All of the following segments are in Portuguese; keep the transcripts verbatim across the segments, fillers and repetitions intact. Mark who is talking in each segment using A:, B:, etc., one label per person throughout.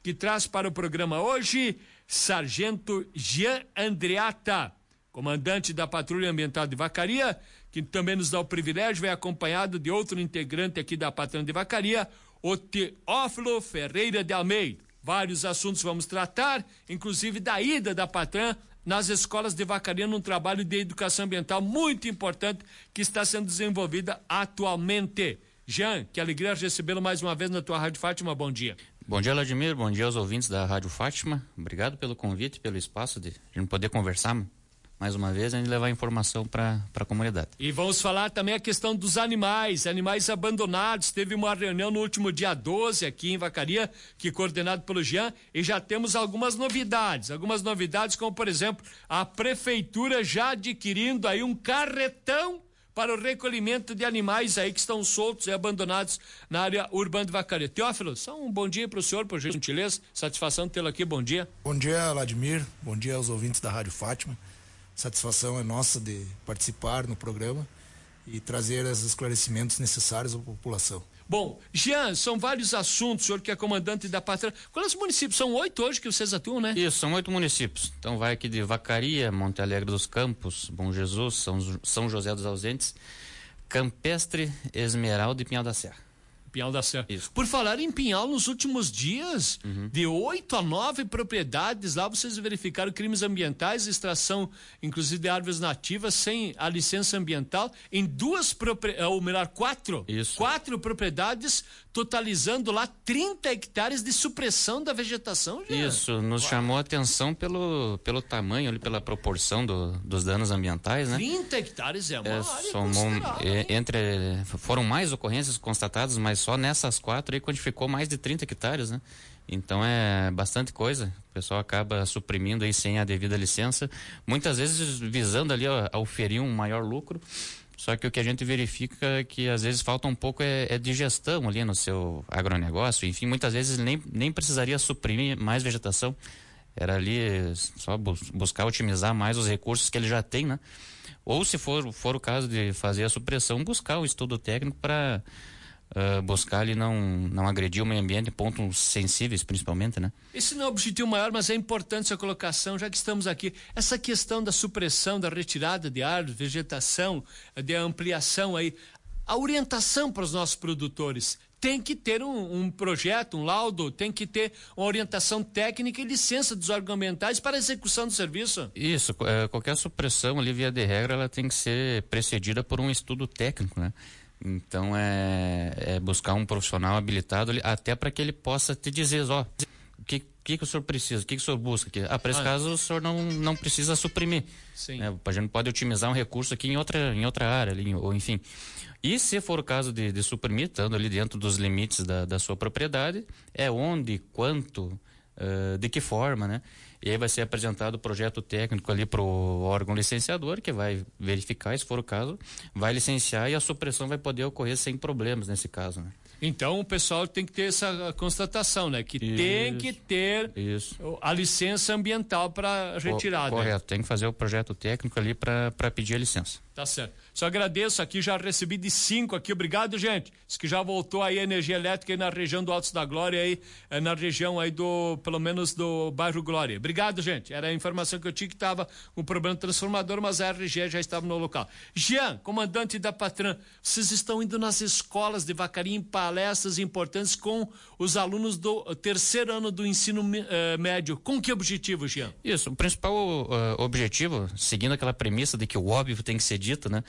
A: que traz para o programa hoje Sargento Jean Andreata, comandante da Patrulha Ambiental de Vacaria, que também nos dá o privilégio, vem acompanhado de outro integrante aqui da Patrulha de Vacaria, o Teófilo Ferreira de Almeida. Vários assuntos vamos tratar, inclusive da ida da Patran nas escolas de Vacaria, num trabalho de educação ambiental muito importante que está sendo desenvolvida atualmente. Jean, que alegria recebê-lo mais uma vez na tua Rádio Fátima, bom dia.
B: Bom dia, Vladimir, bom dia aos ouvintes da Rádio Fátima, obrigado pelo convite, pelo espaço de a gente poder conversar mais uma vez e levar informação para a comunidade.
A: E vamos falar também a questão dos animais, animais abandonados. Teve uma reunião no último dia doze aqui em Vacaria, que coordenado pelo Jean, e já temos algumas novidades, algumas novidades como, por exemplo, a prefeitura já adquirindo aí um carretão para o recolhimento de animais aí que estão soltos e abandonados na área urbana de Vacaria. Teófilo, só um bom dia para o senhor, por gentileza, satisfação tê-lo aqui, bom dia.
C: Bom dia, Vladimir, bom dia aos ouvintes da Rádio Fátima. Satisfação é nossa de participar no programa e trazer os esclarecimentos necessários à população.
A: Bom, Jean, são vários assuntos, o senhor que é comandante da Pátria. Quantos municípios? São oito hoje que vocês atuam, né?
B: Isso, são oito municípios. Então vai aqui de Vacaria, Monte Alegre dos Campos, Bom Jesus, São, São José dos Ausentes, Campestre, Esmeralda e Pinhal da Serra.
A: Pinhal da Serra.
B: Isso.
A: Por falar em Pinhal, nos últimos dias, uhum. de oito a nove propriedades, lá vocês verificaram crimes ambientais, extração, inclusive de árvores nativas, sem a licença ambiental, em duas propriedades, ou melhor, quatro,
B: Isso.
A: quatro propriedades, totalizando lá trinta hectares de supressão da vegetação. Já.
B: Isso, nos Uau. chamou a atenção pelo, pelo tamanho, ali, pela proporção do, dos danos ambientais, né?
A: trinta hectares é uma
B: é,
A: área
B: somou,
A: considerável.
B: É, entre, foram mais ocorrências constatadas, mas só nessas quatro aí quantificou mais de trinta hectares, né? Então é bastante coisa, o pessoal acaba suprimindo aí sem a devida licença, muitas vezes visando ali a, a oferir um maior lucro, só que o que a gente verifica é que às vezes falta um pouco é, é de gestão ali no seu agronegócio, enfim, muitas vezes nem, nem precisaria suprimir mais vegetação, era ali só bus, buscar otimizar mais os recursos que ele já tem, né? Ou se for, for o caso de fazer a supressão, buscar o estudo técnico para Uh, buscar ali não, não agredir o meio ambiente em pontos sensíveis, principalmente, né?
A: Esse não é o objetivo maior, mas é importante essa colocação, já que estamos aqui. Essa questão da supressão, da retirada de árvores, vegetação, de ampliação aí, a orientação para os nossos produtores. Tem que ter um, um projeto, um laudo, tem que ter uma orientação técnica e licença dos órgãos ambientais para a execução do serviço.
B: Isso, é, qualquer supressão ali, via de regra, ela tem que ser precedida por um estudo técnico, né? Então é, é buscar um profissional habilitado ali, até para que ele possa te dizer, ó, o que, que que o senhor precisa, o que que o senhor busca aqui? Ah, para esse ah, caso o senhor não, não precisa suprimir.
A: Sim.
B: Né? A gente pode otimizar um recurso aqui em outra, em outra área, ali, ou enfim. E se for o caso de, de suprimir, estando ali dentro dos limites da, da sua propriedade, é onde, quanto, uh, de que forma, né? E aí vai ser apresentado o projeto técnico ali para o órgão licenciador, que vai verificar, se for o caso, vai licenciar e a supressão vai poder ocorrer sem problemas nesse caso, né?
A: Então o pessoal tem que ter essa constatação, né? Que isso, tem que ter
B: isso.
A: a licença ambiental para retirada.
B: Co- correto, tem que fazer o projeto técnico ali para pedir a licença.
A: Tá certo. Só agradeço aqui, já recebi de cinco aqui, obrigado, gente. Diz que já voltou aí a energia elétrica aí na região do Altos da Glória, aí, na região aí do, pelo menos do bairro Glória. Obrigado, gente. Era a informação que eu tinha que estava com um problema transformador, mas a R G E já estava no local. Jean, comandante da Patran, vocês estão indo nas escolas de Vacaria em palestras importantes com os alunos do terceiro ano do ensino uh, médio. Com que objetivo, Jean?
B: Isso, o principal uh, objetivo, seguindo aquela premissa de que o óbvio tem que ser dito, né?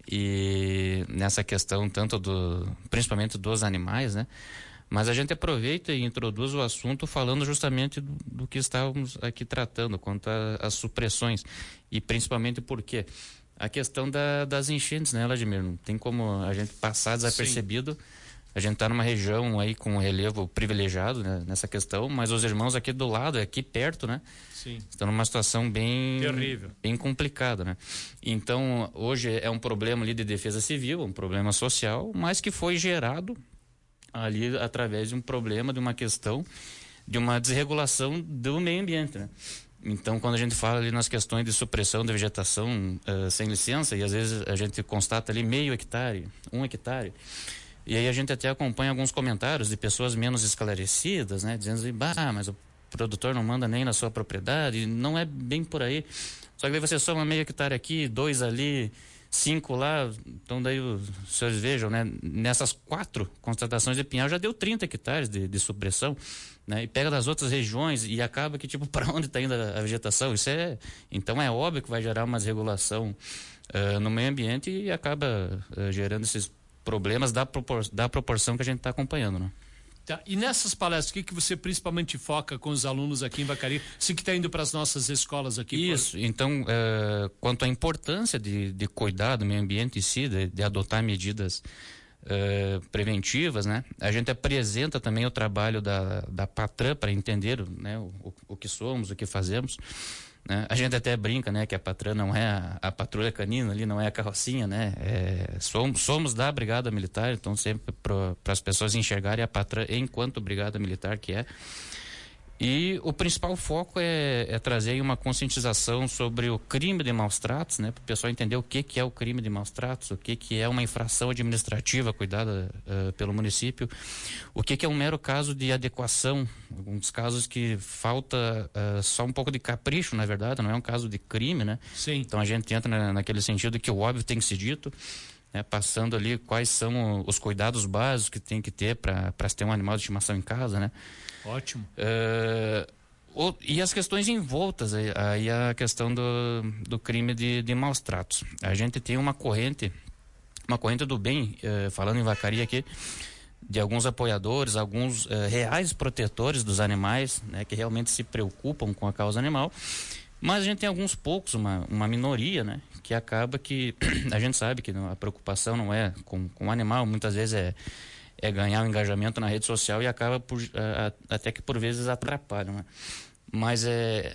B: E nessa questão tanto do, principalmente dos animais, né? Mas a gente aproveita e introduz o assunto falando justamente do, do que estávamos aqui tratando, quanto às supressões. E principalmente porque a questão da, das enchentes, né, Vladimir? Não tem como a gente passar desapercebido. Sim. A gente está numa região aí com um relevo privilegiado, né, nessa questão, mas os irmãos aqui do lado, aqui perto, né?
A: Sim.
B: Estão numa situação bem...
A: terrível.
B: Bem complicada, né? Então, hoje é um problema ali de defesa civil, um problema social, mas que foi gerado ali através de um problema, de uma questão, de uma desregulação do meio ambiente, né? Então, quando a gente fala ali nas questões de supressão da vegetação uh, sem licença, e às vezes a gente constata ali meio hectare, um hectare, E aí a gente até acompanha alguns comentários de pessoas menos esclarecidas, né? Dizendo assim, bah, mas o produtor não manda nem na sua propriedade, não é bem por aí. Só que daí você soma meio hectare aqui, dois ali, cinco lá, então daí os senhores vejam, né? Nessas quatro constatações de pinhal já deu trinta hectares de, de supressão, né? E pega das outras regiões e acaba que, tipo, para onde está indo a, a vegetação? Isso é, então é óbvio que vai gerar uma desregulação uh, no meio ambiente e acaba uh, gerando esses problemas da, propor, da proporção que a gente está acompanhando, né?
A: Tá. E nessas palestras, o que, que você principalmente foca com os alunos aqui em Vacaria? Você que está indo para as nossas escolas aqui.
B: Isso, por... então, uh, quanto à importância de, de cuidar do meio ambiente em si, de, de adotar medidas uh, preventivas, né? A gente apresenta também o trabalho da, da Patran para entender, né, o, o, o que somos, o que fazemos. Né? A gente até brinca, né, que a Patran não é a, a patrulha canina ali, não é a carrocinha, né? É, somos, somos da Brigada Militar, então sempre para as pessoas enxergarem a Patran enquanto Brigada Militar que é. E o principal foco é, é trazer uma conscientização sobre o crime de maus tratos, né? Para o pessoal entender o que, que é o crime de maus tratos, o que, que é uma infração administrativa cuidada uh, pelo município, o que, que é um mero caso de adequação, alguns casos que falta uh, só um pouco de capricho, na verdade, não é um caso de crime, né?
A: Sim.
B: Então a gente entra na, naquele sentido que o óbvio tem que ser dito, né? Passando ali quais são os cuidados básicos que tem que ter para se ter um animal de estimação em casa, né?
A: Ótimo.
B: Uh, o, e as questões envoltas, aí, aí a questão do, do crime de, de maus tratos. A gente tem uma corrente, uma corrente do bem, uh, falando em Vacaria aqui, de alguns apoiadores, alguns uh, reais protetores dos animais, né, que realmente se preocupam com a causa animal, mas a gente tem alguns poucos, uma, uma minoria, né, que acaba que, a gente sabe que a preocupação não é com, com o animal, muitas vezes é é ganhar um engajamento na rede social e acaba por, a, a, até que por vezes atrapalha, né? Mas é,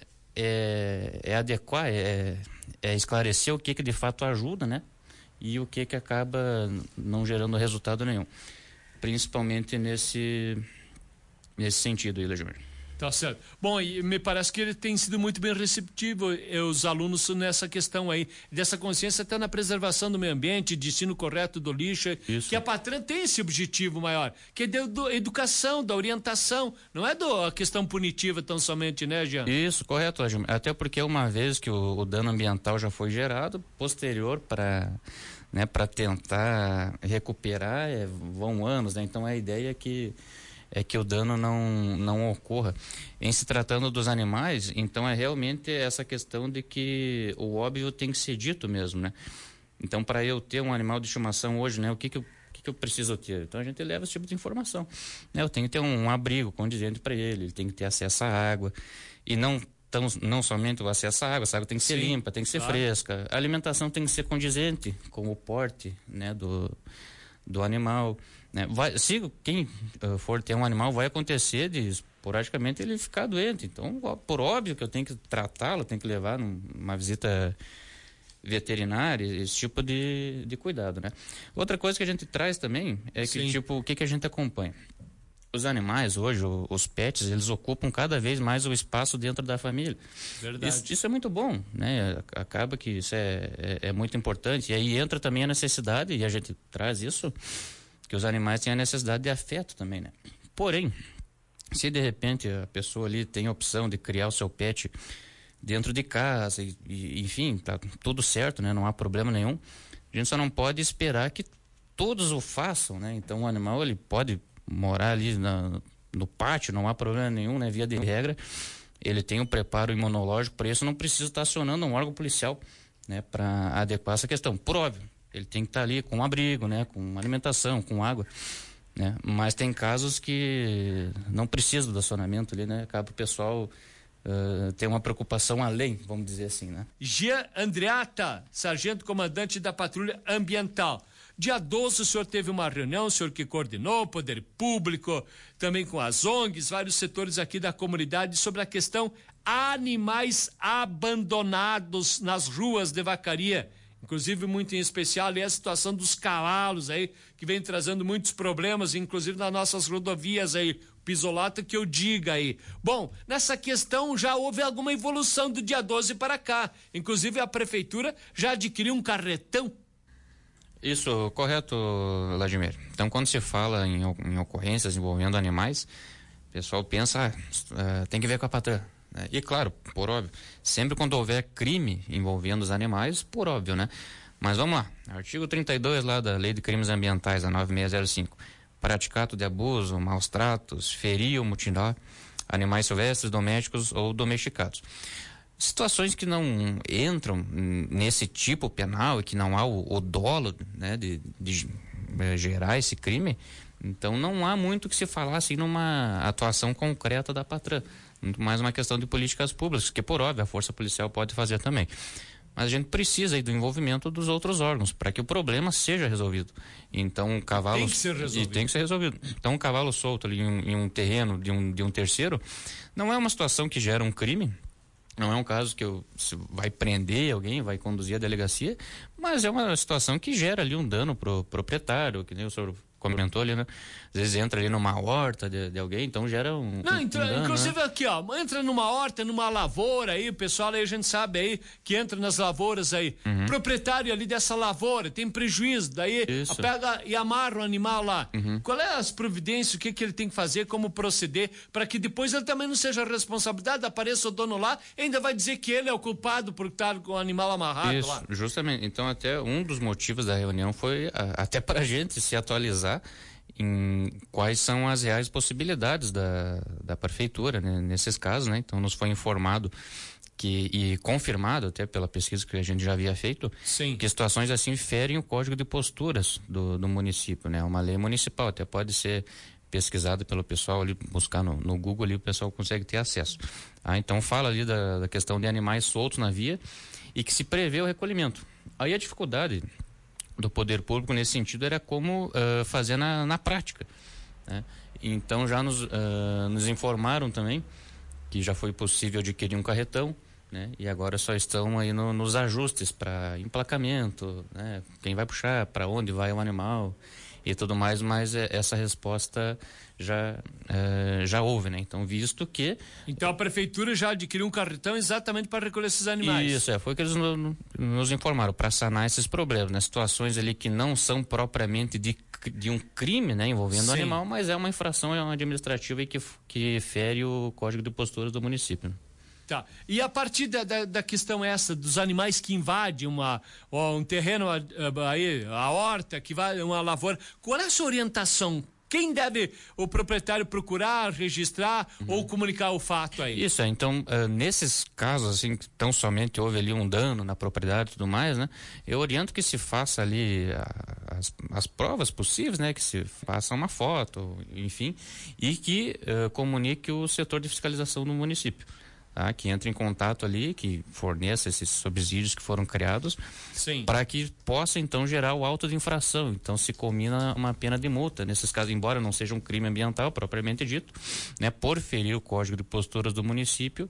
B: é, é adequar, é, é esclarecer o que que de fato ajuda, né? E o que que acaba não gerando resultado nenhum. Principalmente nesse, nesse sentido aí, Legimir.
A: Tá certo. Bom, e me parece que ele tem sido muito bem receptivo, os alunos, nessa questão aí, dessa consciência até na preservação do meio ambiente, destino correto do lixo. Isso. Que a Patran tem esse objetivo maior, que é da educação, da orientação, não é da questão punitiva tão somente, né, Jean?
B: Isso, correto, até porque uma vez que o, o dano ambiental já foi gerado, posterior para, né, para tentar recuperar, é, vão anos, né? Então a ideia é que é que o dano não, não ocorra. Em se tratando dos animais, então é realmente essa questão de que o óbvio tem que ser dito mesmo, né? Então, para eu ter um animal de estimação hoje, né, o que que eu, o que que eu preciso ter? Então, a gente leva esse tipo de informação, né? Eu tenho que ter um, um abrigo condizente para ele, ele tem que ter acesso à água, e não, tão, não somente o acesso à água, essa água tem que ser Sim, limpa, tem que ser claro. fresca, a alimentação tem que ser condizente com o porte, né, do, do animal. Vai, se quem uh, for ter um animal, vai acontecer de esporadicamente ele ficar doente. Então, ó, por óbvio que eu tenho que tratá-lo, tenho que levar numa visita veterinária, esse tipo de, de cuidado, né? Outra coisa que a gente traz também é que, Sim. tipo, o que, que a gente acompanha? Os animais hoje, o, os pets, eles ocupam cada vez mais o espaço dentro da família.
A: Verdade.
B: Isso, isso é muito bom, né? Acaba que isso é, é, é muito importante. E aí entra também a necessidade, e a gente traz isso, que os animais têm a necessidade de afeto também, né? Porém, se de repente a pessoa ali tem a opção de criar o seu pet dentro de casa, e, e, enfim, tá tudo certo, né? Não há problema nenhum. A gente só não pode esperar que todos o façam, né? Então o animal, ele pode morar ali na, no pátio, não há problema nenhum, né? Via de regra, ele tem o preparo imunológico, por isso não precisa estar acionando um órgão policial, né? Para adequar essa questão. Por óbvio, ele tem que estar ali com um abrigo, né? Com alimentação, com água, né? Mas tem casos que não precisa do acionamento ali, né? Acaba o pessoal uh, ter uma preocupação além, vamos dizer assim, né?
A: Jean Andreata, sargento comandante da Patrulha Ambiental. Dia doze o senhor teve uma reunião, o senhor que coordenou, Poder Público, também com as O N Gs, vários setores aqui da comunidade, sobre a questão animais abandonados nas ruas de Vacaria. Inclusive, muito em especial, ali a situação dos cavalos aí, que vem trazendo muitos problemas, inclusive nas nossas rodovias aí, pisolato que eu diga aí. Bom, nessa questão já houve alguma evolução do dia doze para cá. Inclusive, a prefeitura já adquiriu um carretão.
B: Isso, correto, Vladimir. Então, quando se fala em, em ocorrências envolvendo animais, o pessoal pensa, ah, uh, tem que ver com a patrã. Né? E claro, por óbvio, sempre quando houver crime envolvendo os animais, por óbvio, né? Mas vamos lá, artigo trinta e dois lá da Lei de Crimes Ambientais, a nove mil seiscentos e cinco. Praticar ato de abuso, maus tratos, ferir ou mutilar animais silvestres, domésticos ou domesticados. Situações que não entram nesse tipo penal e que não há o, o dolo, né, de, de, de gerar esse crime, então não há muito que se falar assim numa atuação concreta da patrã. Muito mais uma questão de políticas públicas, que por óbvio a força policial pode fazer também. Mas a gente precisa aí do envolvimento dos outros órgãos para que o problema seja resolvido. Então, um cavalo...
A: Tem que ser resolvido.
B: E tem que ser resolvido. Então, um cavalo solto ali em um, em um terreno de um, de um terceiro não é uma situação que gera um crime, não é um caso que eu, vai prender alguém, vai conduzir a delegacia, mas é uma situação que gera ali um dano pro proprietário, que nem o senhor comentou ali, né? Às vezes entra ali numa horta de, de alguém, então gera um,
A: Não,
B: um,
A: entra,
B: um dano,
A: inclusive
B: né?
A: aqui, ó, entra numa horta, numa lavoura aí, o pessoal aí a gente sabe aí que entra nas lavouras aí. Uhum. Proprietário ali dessa lavoura tem prejuízo, daí
B: Isso.
A: pega e amarra o animal lá.
B: Uhum.
A: Qual é as providências, o que que ele tem que fazer, como proceder, para que depois ele também não seja responsabilidade, apareça o dono lá e ainda vai dizer que ele é o culpado por estar com o animal amarrado
B: Isso,
A: lá.
B: justamente. Então até um dos motivos da reunião foi a, até para a gente se atualizar em quais são as reais possibilidades da, da prefeitura, né, nesses casos, né? Então nos foi informado que, e confirmado até pela pesquisa que a gente já havia feito,
A: Sim.
B: que situações assim ferem o código de posturas do, do município, né? Uma lei municipal, até pode ser pesquisada pelo pessoal ali, buscar no, no Google ali, o pessoal consegue ter acesso. Ah, então fala ali da, da questão de animais soltos na via e que se prevê o recolhimento. Aí a dificuldade do poder público nesse sentido era como uh, fazer na, na prática, né? Então já nos, uh, nos informaram também que já foi possível adquirir um carretão, né? E agora só estão aí no, nos ajustes para emplacamento, né? Quem vai puxar, para onde vai o animal e tudo mais, mas é, essa resposta já é, já houve, né? Então, visto que...
A: Então a prefeitura já adquiriu um carretão exatamente para recolher esses animais.
B: Isso, é, foi o que eles no, nos informaram, para sanar esses problemas, né? Situações ali que não são propriamente de, de um crime, né? Envolvendo o animal, mas é uma infração administrativa e que, que fere o Código de Posturas do município, né?
A: Tá. E a partir da, da, da questão essa dos animais que invadem uma, ó, um terreno aí, a horta, que vai uma lavoura, qual é a sua orientação? Quem deve o proprietário procurar, registrar uhum. ou comunicar o fato aí?
B: Isso, é, então, uh, nesses casos, assim, que tão somente houve ali um dano na propriedade e tudo mais, né? Eu oriento que se faça ali a, as, as provas possíveis, né? Que se faça uma foto, enfim, e que uh, comunique o setor de fiscalização do município. Tá, que entre em contato ali, que forneça esses subsídios que foram criados, para que possa então gerar o auto de infração. Então se combina uma pena de multa, nesses casos, embora não seja um crime ambiental propriamente dito, né, por ferir o Código de Posturas do município,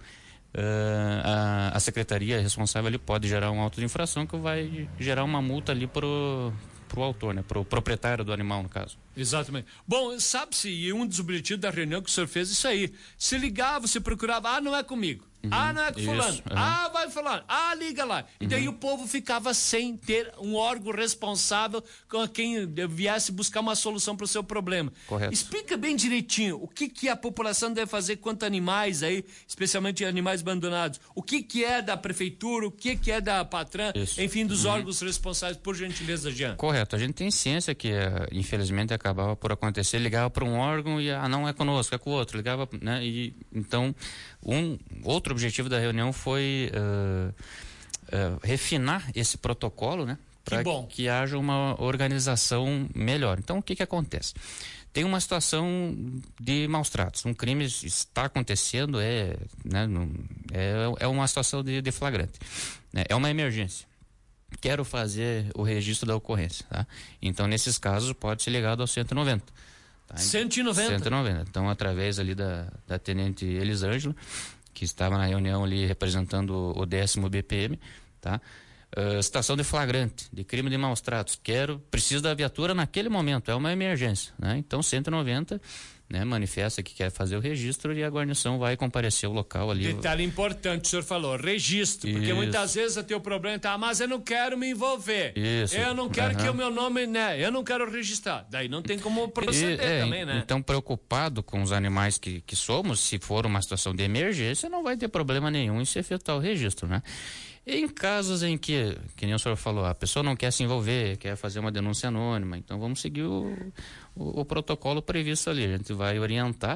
B: uh, a, a secretaria responsável ali pode gerar um auto de infração que vai gerar uma multa ali pro pro autor, né, pro proprietário do animal, no caso.
A: Exatamente. Bom, sabe-se, e um dos objetivos da reunião que o senhor fez isso aí. Se ligava, você procurava, ah, não é comigo. Uhum, ah, não é com fulano. Uhum. Ah, vai fulano. Ah, liga lá. Uhum. E daí o povo ficava sem ter um órgão responsável com quem viesse buscar uma solução para o seu problema.
B: Correto.
A: Explica bem direitinho o que, que a população deve fazer quanto a animais aí, especialmente animais abandonados. O que, que é da prefeitura, o que, que é da patrã, Isso. enfim, dos uhum. órgãos responsáveis, por gentileza, Jean.
B: Correto. A gente tem ciência que, infelizmente, acabava por acontecer, ligava para um órgão e, ah, não é conosco, é com o outro. Ligava, né? E, então, um outro O objetivo da reunião foi uh, uh, refinar esse protocolo, né, para que, que haja uma organização melhor. Então, o que que acontece? Tem uma situação de maus tratos, um crime está acontecendo, é, né, é, é uma situação de, de flagrante, né, é uma emergência. Quero fazer o registro da ocorrência, tá? Então, nesses casos, pode ser ligado ao cento e noventa. Tá?
A: cento e noventa?
B: cento e noventa. Então, através ali da, da tenente Elisângela, que estava na reunião ali representando o décimo B P M, tá? Uh, situação de flagrante, de crime de maus tratos. Quero, preciso da viatura naquele momento, é uma emergência, né? Então cento e noventa né, manifesta que quer fazer o registro e a guarnição vai comparecer ao local ali.
A: Detalhe importante, o senhor falou, registro, porque
B: Isso.
A: muitas vezes o teu problema tá, mas eu não quero me envolver.
B: Isso.
A: Eu não quero
B: Uhum.
A: que o meu nome, né, eu não quero registrar. Daí não tem como proceder
B: E, é,
A: também, né?
B: Então, preocupado com os animais que, que somos, se for uma situação de emergência, não vai ter problema nenhum em se efetuar o registro, né? Em casos em que, que nem o senhor falou, a pessoa não quer se envolver, quer fazer uma denúncia anônima, então vamos seguir o, o, o protocolo previsto ali. A gente vai orientar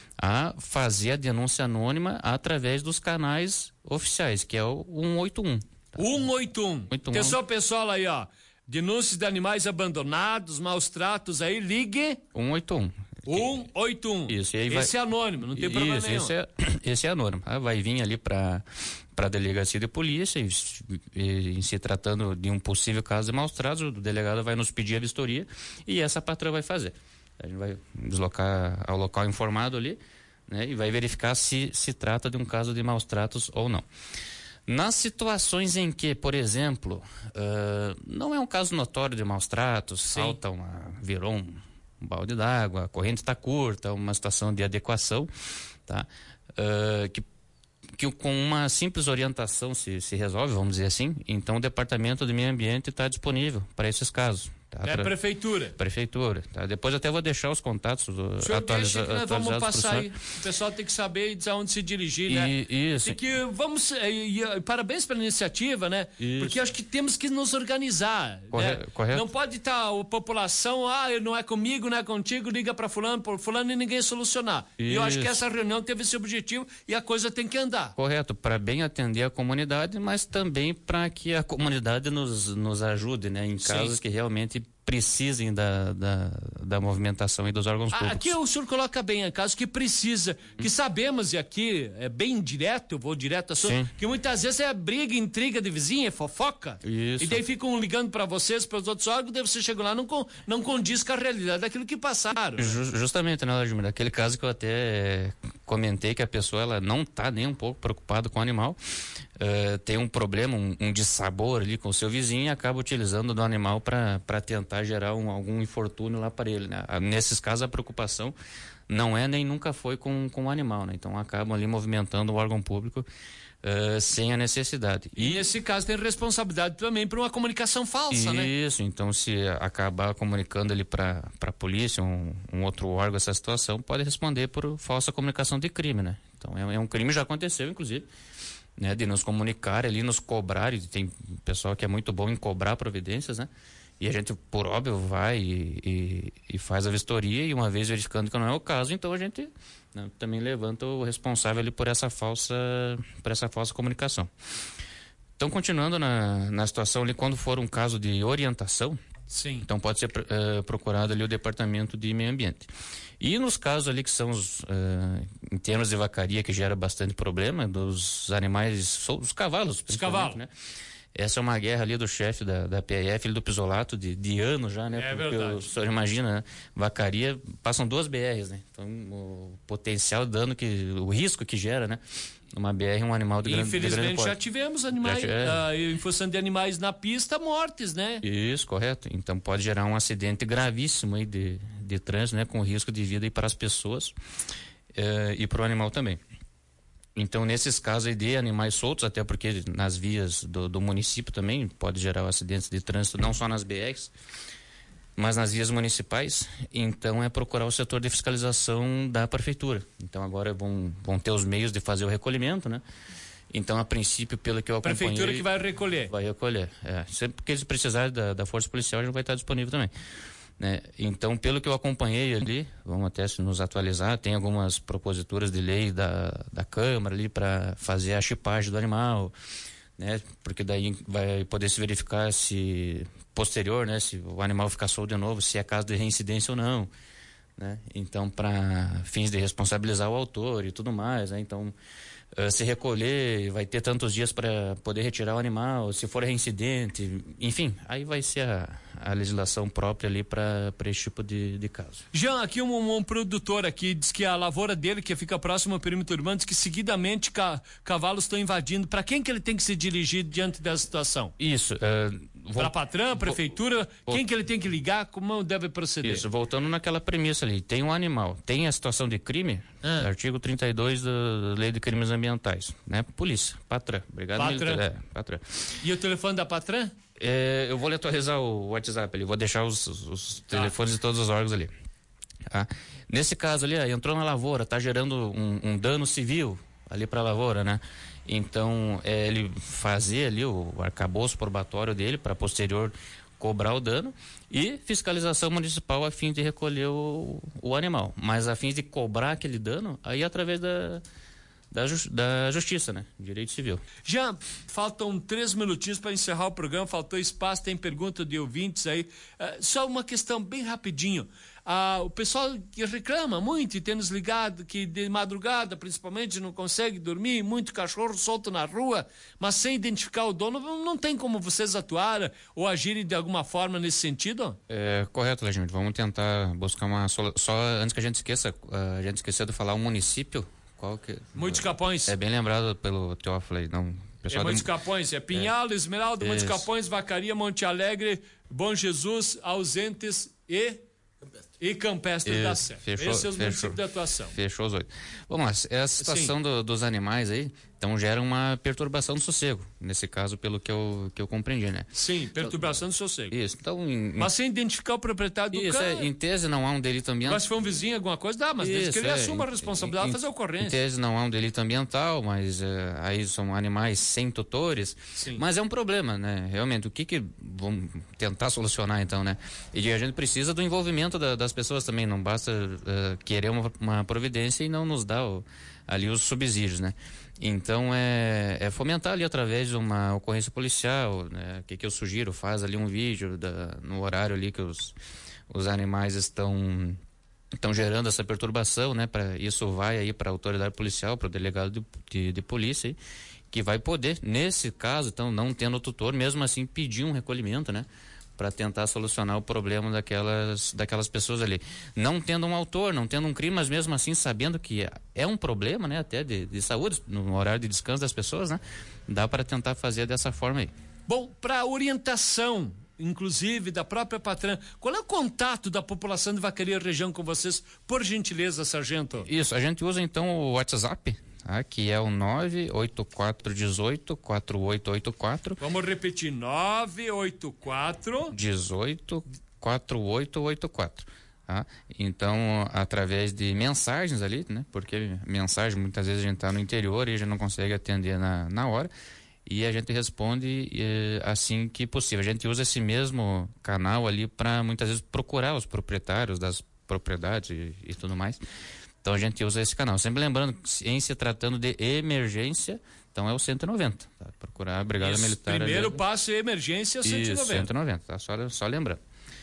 B: a fazer a denúncia anônima através dos canais oficiais, que é o cento e oitenta e um. Tá?
A: cento e oitenta e um.
B: cento e oitenta e um.
A: Atenção, pessoal aí, ó. Denúncias de animais abandonados, maus tratos aí, ligue
B: cento e oitenta e um.
A: cento e oitenta e um.
B: Isso, e aí vai...
A: Esse é anônimo, não tem problema
B: Isso,
A: nenhum.
B: esse é, esse é anônimo. Ah, vai vir ali para para a delegacia de polícia e, e, em se tratando de um possível caso de maus tratos, o delegado vai nos pedir a vistoria e essa patroa vai fazer. A gente vai deslocar ao local informado ali, né, e vai verificar se se trata de um caso de maus tratos ou não. Nas situações em que, por exemplo, uh, não é um caso notório de maus tratos, salta uma, virou um, um balde d'água, a corrente está curta, uma situação de adequação, tá? Uh, que que com uma simples orientação se, se resolve, vamos dizer assim, então o Departamento de Meio Ambiente está disponível para esses casos. Tá?
A: É a prefeitura.
B: Prefeitura. Tá? Depois até vou deixar os contatos do, atualiza,
A: que nós
B: atualizados.
A: Vamos passar aí. O pessoal tem que saber de onde se dirigir,
B: e,
A: né?
B: Isso.
A: Tem que, vamos, e, e, parabéns pela iniciativa, né?
B: Isso.
A: Porque acho que temos que nos organizar.
B: Corre,
A: né?
B: Correto.
A: Não pode estar tá, a população, ah, não é comigo, não é contigo, liga para fulano, por fulano e ninguém solucionar. E eu acho que essa reunião teve esse objetivo e a coisa tem que andar.
B: Correto, para bem atender a comunidade, mas também para que a comunidade nos, nos ajude, né? Em casos Sim. que realmente precisem da, da, da movimentação e dos órgãos públicos.
A: Aqui o senhor coloca bem, é caso que precisa, que sabemos, e aqui é bem direto, eu vou direto a sua, que muitas vezes é briga, intriga de vizinha, é fofoca.
B: Isso.
A: E daí ficam ligando para vocês, para os outros órgãos, daí você chega lá, não, não condiz com a realidade daquilo que passaram.
B: Just, justamente, né, Vladimir? Aquele caso que eu até comentei que a pessoa ela não está nem um pouco preocupada com o animal, uh, tem um problema, um, um dissabor ali com o seu vizinho e acaba utilizando do animal para tentar gerar um, algum infortúnio lá para ele, né? Nesses casos a preocupação não é nem nunca foi com, com o animal, né? Então acabam ali movimentando o órgão público uh, sem a necessidade.
A: E, e nesse caso tem responsabilidade também por uma comunicação falsa,
B: isso,
A: né?
B: Isso, então se acabar comunicando ali para a polícia, um, um outro órgão essa situação, pode responder por falsa comunicação de crime, né? Então é, é um crime, já aconteceu inclusive, né? De nos comunicar ali, nos cobrar, e tem pessoal que é muito bom em cobrar providências, né? E a gente, por óbvio, vai e, e, e faz a vistoria e uma vez verificando que não é o caso, então a gente, né, também levanta o responsável ali por essa falsa, por essa falsa comunicação. Então, continuando na, na situação ali, quando for um caso de orientação,
A: Sim.
B: então pode ser uh, procurado ali o Departamento de Meio Ambiente. E nos casos ali que são os, uh, em termos de vacaria, que gera bastante problema, dos animais, os cavalos,
A: os cavalos,
B: né? Essa é uma guerra ali do chefe da, da P F, ele do Pisolato, de, de anos já, né?
A: É
B: Porque
A: verdade.
B: O senhor imagina, né? Vacaria, passam duas B Rs, né? Então, o potencial dano, que, o risco que gera, né? Uma B R, um animal de grande porte.
A: Infelizmente já tivemos animais,
B: já tive...
A: uh, em função de animais na pista, mortes, né?
B: Isso, correto. Então pode gerar um acidente gravíssimo aí de, de trânsito, né? Com risco de vida aí para as pessoas uh, e para o animal também. Então, nesses casos aí de animais soltos, até porque nas vias do, do município também pode gerar acidentes de trânsito, não só nas B Rs, mas nas vias municipais. Então, é procurar o setor de fiscalização da prefeitura. Então, agora vão, vão ter os meios de fazer o recolhimento, né? Então, a princípio, pelo que eu acompanhei...
A: Prefeitura que vai recolher.
B: Vai recolher, é. Sempre que eles precisarem da, da força policial, a gente vai estar disponível também. Né? Então, pelo que eu acompanhei ali, vamos até se nos atualizar, tem algumas proposituras de lei da, da Câmara ali para fazer a chipagem do animal, né? Porque daí vai poder se verificar se posterior, né? Se o animal ficar solto de novo, se é caso de reincidência ou não, né? Então, para fins de responsabilizar o autor e tudo mais, né? Então, Uh, se recolher, vai ter tantos dias para poder retirar o animal, se for reincidente, enfim, aí vai ser a, a legislação própria ali para esse tipo de, de caso.
A: Jean, aqui um, um produtor aqui diz que a lavoura dele, que fica próximo ao perímetro urbano, diz que seguidamente ca, cavalos estão invadindo. Para quem que ele tem que se dirigir diante dessa situação?
B: Isso, uh,
A: Para a Patran, prefeitura, vo, quem que ele tem que ligar, como deve proceder?
B: Isso, voltando naquela premissa ali, tem um animal, tem a situação de crime, ah. artigo trinta e dois da Lei de Crimes Ambientais, né? Polícia, Patran, obrigado.
A: Patran.
B: É, Patran.
A: E o telefone da Patran?
B: É, eu vou lhe atualizar o WhatsApp ali, vou deixar os, os, os tá. telefones de todos os órgãos ali. Tá? Nesse caso ali, entrou na lavoura, tá gerando um, um dano civil ali para a lavoura, né? Então, é, ele fazia ali o arcabouço probatório dele para posterior cobrar o dano e fiscalização municipal a fim de recolher o, o animal. Mas a fim de cobrar aquele dano, aí através da, da, da justiça, né? Direito civil.
A: Já faltam três minutinhos para encerrar o programa, faltou espaço, tem pergunta de ouvintes aí. Uh, só uma questão bem rapidinho. Ah, o pessoal que reclama muito e tem nos ligado que de madrugada principalmente não consegue dormir, muito cachorro solto na rua, mas sem identificar o dono, não tem como vocês atuarem ou agirem de alguma forma nesse sentido?
B: É correto, Legítimio. Vamos tentar buscar uma solução. Só antes que a gente esqueça, a gente esqueceu de falar o município. Qual que...
A: Muitos Capões.
B: É bem lembrado pelo Teófilo aí, não...
A: É Muitos de... Capões, é Pinhal, é. Esmeralda, Muitos Capões, Vacaria, Monte Alegre, Bom Jesus, Ausentes e... E Campestre Isso, da Serra. Fechou, Esses são os fechou, municípios de atuação.
B: Fechou os oito. Vamos lá, essa situação do, dos animais aí, então gera uma perturbação do sossego, nesse caso, pelo que eu, que eu compreendi, né?
A: Sim, perturbação do sossego.
B: Isso, então... Em,
A: mas sem identificar o proprietário do
B: isso,
A: carro.
B: É, em tese não há um delito ambiental.
A: Mas se for um vizinho, alguma coisa, dá, mas desde que ele é, assuma a responsabilidade de fazer a ocorrência.
B: Em tese não há um delito ambiental, mas é, aí são animais sem tutores. Sim. Mas é um problema, né? Realmente, o que que vamos tentar solucionar então, né? E a gente precisa do envolvimento da, das pessoas também, não basta uh, querer uma, uma providência e não nos dar o, ali os subsídios, né? Então é, é fomentar ali através de uma ocorrência policial, né? O que que eu sugiro? Faz ali um vídeo da, no horário ali que os, os animais estão estão gerando essa perturbação, né? Para isso vai aí para a autoridade policial, para o delegado de, de, de polícia aí, que vai poder, nesse caso, então não tendo tutor, mesmo assim pedir um recolhimento, né? Para tentar solucionar o problema daquelas, daquelas pessoas ali. Não tendo um autor, não tendo um crime, mas mesmo assim sabendo que é um problema, né, até de, de saúde, no horário de descanso das pessoas, né, dá para tentar fazer dessa forma aí.
A: Bom, para orientação, inclusive da própria Patran, qual é o contato da população de Vacaria região com vocês, por gentileza, sargento?
B: Isso, a gente usa então o WhatsApp, tá, que é o nove oito quatro um oito quatro oito oito quatro.
A: Vamos repetir, nove oito quatro
B: um oito quatro oito oito quatro. Tá? Então, através de mensagens ali, né? Porque mensagem, muitas vezes a gente está no interior e a gente não consegue atender na, na hora. E a gente responde eh, assim que possível. A gente usa esse mesmo canal ali para muitas vezes procurar os proprietários das propriedades e, e tudo mais. Então a gente usa esse canal. Sempre lembrando, em se tratando de emergência, então é o cento e noventa. Tá? Procurar a Brigada
A: Isso,
B: Militar.
A: Primeiro
B: ali,
A: passo é emergência cento e noventa.
B: Isso, cento e noventa, tá? Só, só lembrando.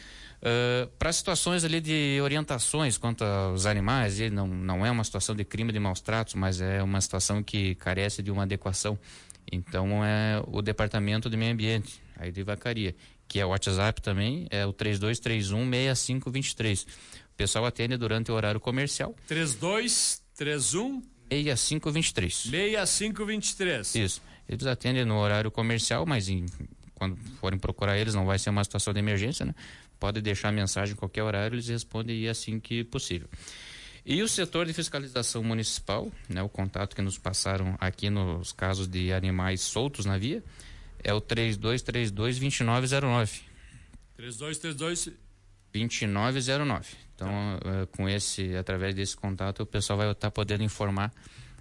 B: Uh, para situações ali de orientações quanto aos animais, ele não, não é uma situação de crime de maus tratos, mas é uma situação que carece de uma adequação. Então é o Departamento de Meio Ambiente, aí de Vacaria, que é o WhatsApp também, é o três dois três um seis cinco dois três. O pessoal atende durante o horário comercial.
A: três dois três um
B: seis cinco dois três.
A: seis cinco dois três.
B: Isso. Eles atendem no horário comercial, mas em, quando forem procurar eles, não vai ser uma situação de emergência, né? Pode deixar a mensagem em qualquer horário, eles respondem assim que possível. E o setor de fiscalização municipal, né, o contato que nos passaram aqui nos casos de animais soltos na via, é o três dois três dois, dois nove zero nove.
A: três dois três dois,
B: dois nove zero nove. Então, uh, com esse, através desse contato, o pessoal vai estar podendo informar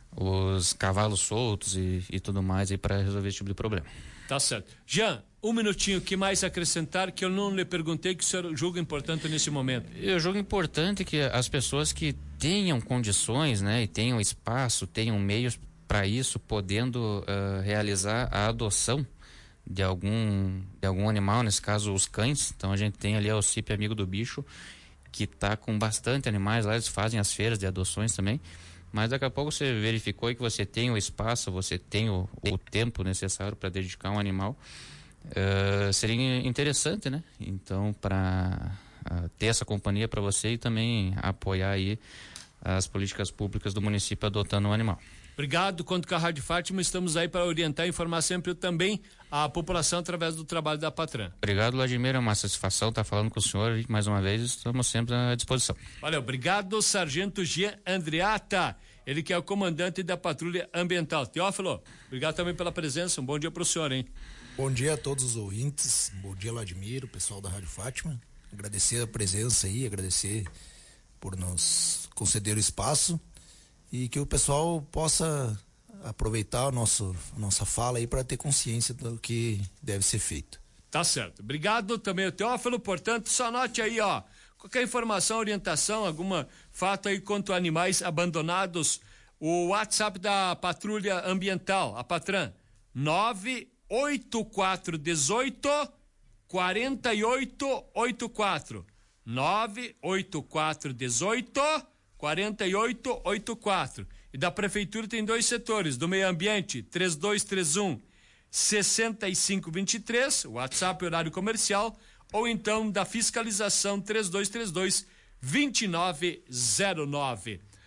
B: os cavalos soltos e, e tudo mais aí para resolver esse tipo de problema.
A: Tá certo. Jean, um minutinho, que mais acrescentar que eu não lhe perguntei que o senhor julga importante nesse momento?
B: Eu julgo importante que as pessoas que tenham condições, né, e tenham espaço, tenham meios para isso, podendo uh, realizar a adoção de algum, de algum animal, nesse caso os cães. Então a gente tem ali o C I P Amigo do Bicho, que está com bastante animais lá, eles fazem as feiras de adoções também. Mas daqui a pouco você verificou que você tem o espaço, você tem o, o tempo necessário para dedicar um animal. Uh, seria interessante, né? Então, para uh, ter essa companhia para você e também apoiar aí as políticas públicas do município adotando um animal.
A: Obrigado. Quanto com a Rádio Fátima, estamos aí para orientar e informar sempre também a população através do trabalho da Patran.
B: Obrigado, Vladimir. É uma satisfação estar falando com o senhor. Mais uma vez, estamos sempre à disposição.
A: Valeu. Obrigado, Sargento Jean Andreata. Ele que é o comandante da Patrulha Ambiental. Teófilo, obrigado também pela presença. Um bom dia para o senhor, hein?
C: Bom dia a todos os ouvintes. Bom dia, Vladimir, o pessoal da Rádio Fátima. Agradecer a presença aí, agradecer por nos conceder o espaço e que o pessoal possa aproveitar o nosso, a nossa fala aí para ter consciência do que deve ser feito.
A: Tá certo. Obrigado também ao Teófilo, portanto, só anote aí, ó, qualquer informação, orientação, alguma fato aí quanto a animais abandonados, o WhatsApp da Patrulha Ambiental, a Patran, nove oito quatro um oito quatro oito oito quatro, nove oito quatro um oito quatro oito oito quatro. E da Prefeitura tem dois setores, do Meio Ambiente, três dois três um, seis cinco dois três, WhatsApp horário comercial, ou então da Fiscalização três dois três dois, dois nove zero nove.